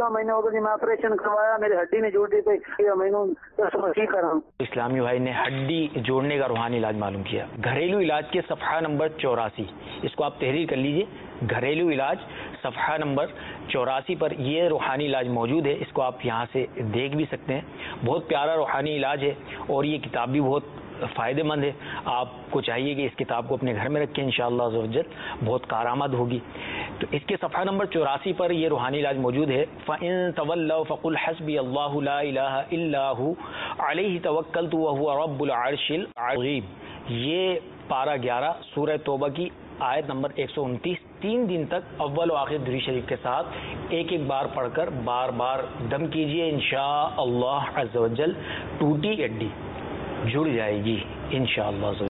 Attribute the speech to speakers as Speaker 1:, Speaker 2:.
Speaker 1: 14 महीने हो गए मैं ऑपरेशन करवाया, मेरी हड्डी नहीं जुड़ रही थी, मैंने तो करा।
Speaker 2: इस्लामी भाई ने हड्डी जोड़ने का रूहानी इलाज मालूम किया। घरेलू इलाज के सफ़हा नंबर 84, इसको आप तहरीर कर लीजिए। घरेलू इलाज सफ़हा नंबर 84 पर ये रूहानी इलाज मौजूद है। इसको आप यहाँ से देख भी सकते हैं। बहुत प्यारा रूहानी इलाज है और ये किताब भी बहुत फ़ायदेमंद है। आपको चाहिए कि इस किताब को अपने घर में रखें, इंशाअल्लाह अज़्ज़ व जल बहुत कारआमद होगी। तो इसके सफ़हा नंबर 84 पर यह रूहानी इलाज मौजूद है। फ़इन तवल्लव फ़क़ुल हस्बी अल्लाहु ला इलाहा इल्ला हु अलैहि तवक्कलतु व हुवा रब्बुल अर्शिल अज़ीम। ये पारा 11 सूरह तौबा की आयत नंबर 129। 3 दिन तक अव्वल व आखिर दुरूद शरीफ के साथ एक एक बार पढ़कर बार बार दम कीजिए। इंशाअल्लाह अज़्ज़ व जल टूटी हड्डी जुड़ जाएगी इंशाअल्लाह।